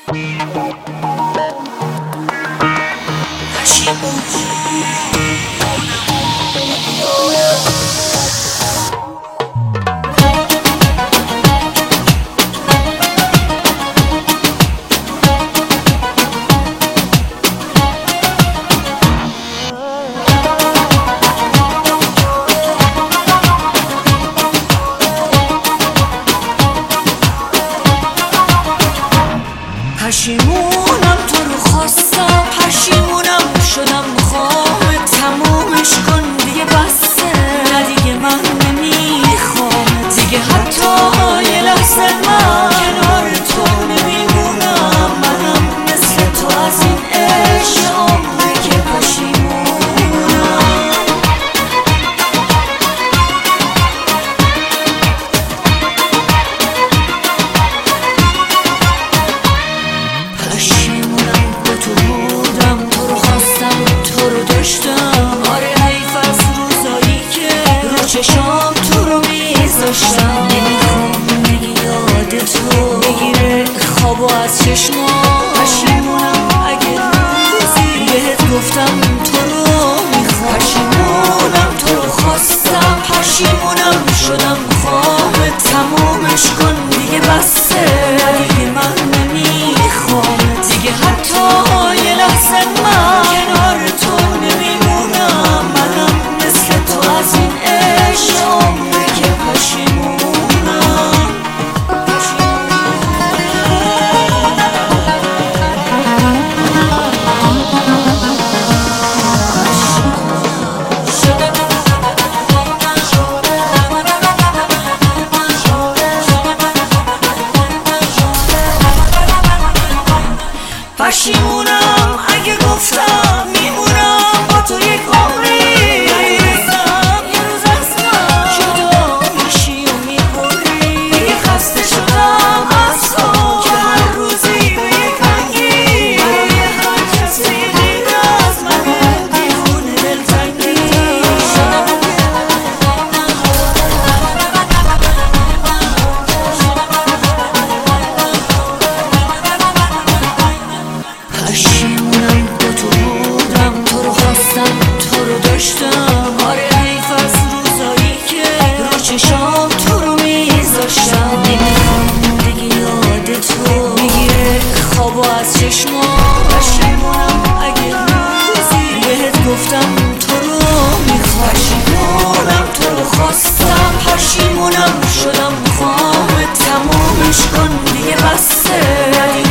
پشیمونم تو رو خواستم، پشیمونم شدم میخوام تمومش کن دیگه بسه، نه دیگه من نمیخوام دیگه حتی یه لحظه من کنار تو نمیمونم، منم مثل تو از این عشق عمری که پشیمونم. پشیمونم با تو بودم، تو رو خواستم تو رو داشتم، آره حیف از روزایی که رو چشام تو رو میذاشتم، نمیخوام نگی یاد تو بگیره خوابو از چشمام. پشیمونم اگه روزی بهت گفتم تو رو میخوام، پشیمونم تو رو خواستم، پشیمونم شدم خواب تمومش کن دیگه بسه، دیگه من نمیخوام دیگه حتی یه لحظه من کنار تو نمیمونم، منم مثل تو از این عشق عمری که پشیمونم. پشیمونم اگه گفتم میمونم با تو یک عمری، یه روز از من جدا میشی و میبری، دیگه خسته شدم از تو که هر روزی به یک رنگی، برای هر کسی غیر از من دیوونه دلتنگی. پشیمونم با تو بودم، تو رو خواستم تو رو داشتم، آره حیف از روزایی که رو چشام تو رو میذاشتم، نمیخوام دیگه یاد تو بگیره خوابو از چشمام. پشیمونم اگه روزی بهت گفتم تو رو میخوام، پشیمونم تو رو خواستم، پشیمونم شدم خواب تمومش کن دیگه بسه.